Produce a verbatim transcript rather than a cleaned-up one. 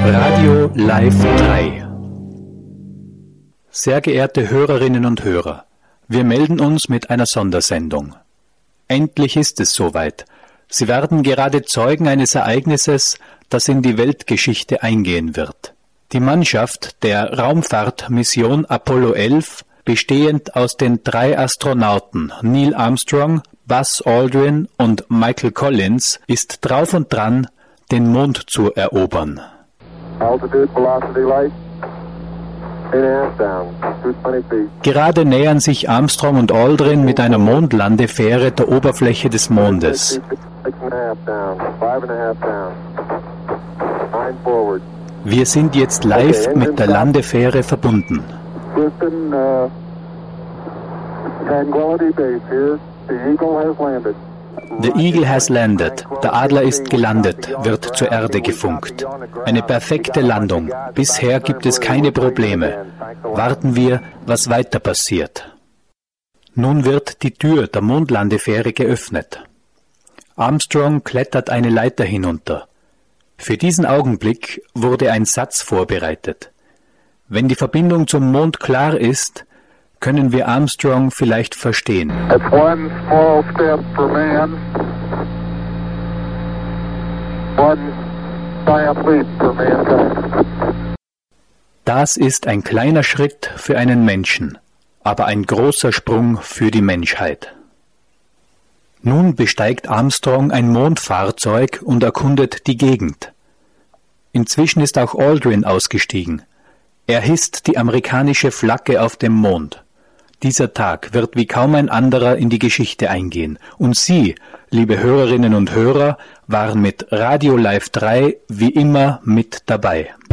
Radio Live drei. Sehr geehrte Hörerinnen und Hörer, wir melden uns mit einer Sondersendung. Endlich ist es soweit. Sie werden gerade Zeugen eines Ereignisses, das in die Weltgeschichte eingehen wird. Die Mannschaft der Raumfahrtmission Apollo elf, bestehend aus den drei Astronauten Neil Armstrong, Buzz Aldrin und Michael Collins, ist drauf und dran, den Mond zu erobern. Altitude, velocity, light. eight and a half down, two twenty feet. Gerade nähern sich Armstrong und Aldrin mit einer Mondlandefähre der Oberfläche des Mondes. six and a half down, five and a half down. Nine forward. Wir sind jetzt live mit der Landefähre verbunden. Houston, uh, Tranquility Base here. The Eagle has landed. The Eagle has landed. Der Adler ist gelandet, wird zur Erde gefunkt. Eine perfekte Landung. Bisher gibt es keine Probleme. Warten wir, was weiter passiert. Nun wird die Tür der Mondlandefähre geöffnet. Armstrong klettert eine Leiter hinunter. Für diesen Augenblick wurde ein Satz vorbereitet. Wenn die Verbindung zum Mond klar ist, können wir Armstrong vielleicht verstehen. That's one small step for man, one giant leap for mankind. Das ist ein kleiner Schritt für einen Menschen, aber ein großer Sprung für die Menschheit. Nun besteigt Armstrong ein Mondfahrzeug und erkundet die Gegend. Inzwischen ist auch Aldrin ausgestiegen. Er hisst die amerikanische Flagge auf dem Mond. Dieser Tag wird wie kaum ein anderer in die Geschichte eingehen. Und Sie, liebe Hörerinnen und Hörer, waren mit Radio Live drei wie immer mit dabei.